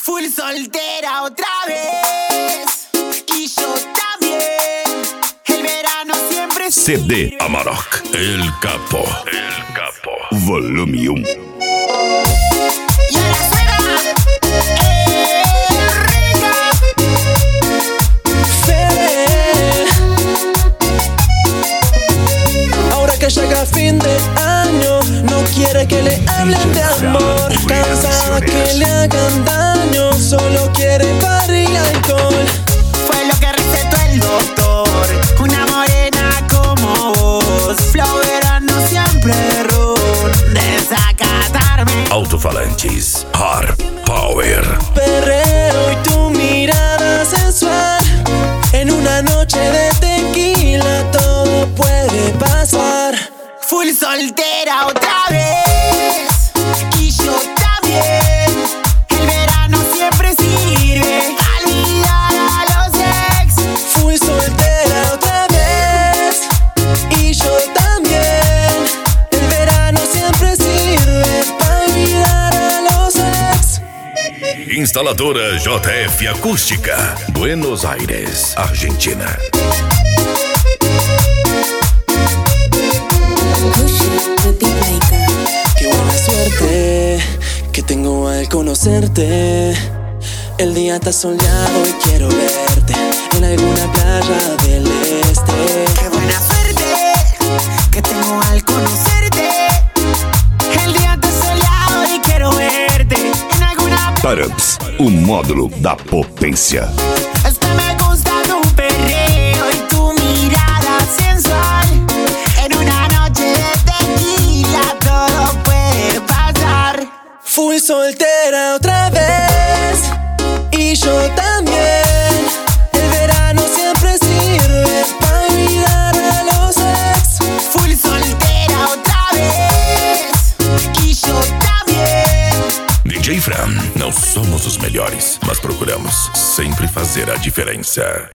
Full soltera otra vez. Y yo también. El verano siempre CD Amarok, El Capo. El Capo. Volume 1. Y ahora suena rica. Fede. Ahora que llega fin de año, no quiere que le hablen de amor. Cansada que le hagan daño, solo quiere party y alcohol. Fue lo que recetó el doctor. Una morena como vos. Flow verano siempre run. Desacatarme. Alto-falantes, Hard Power. Perreo y tu mirada sensual. En una noche de tequila todo puede pasar. Full soltera otra vez. Y yo también. El verano siempre sirve. Olvidar a los ex. Fui soltera otra vez y yo también. El verano siempre sirve para olvidar a los ex. Instaladora JF Acústica, Buenos Aires, Argentina. Qué buena suerte que tengo al conocerte. El día está soleado y quiero verte en alguna playa del este. Qué buena suerte que tengo al conocerte. El día está soleado y quiero verte en alguna. Tarabs, o módulo da potência. Es que me gusta tu perreo y tu mirada sensual. En una noche de tequila todo puede pasar. Fui soltera otra vez y yo también. El verano siempre sirve para olvidar a los ex. Full soltera otra vez. Y yo también. DJ Fran, não somos os melhores, mas procuramos sempre fazer a diferença.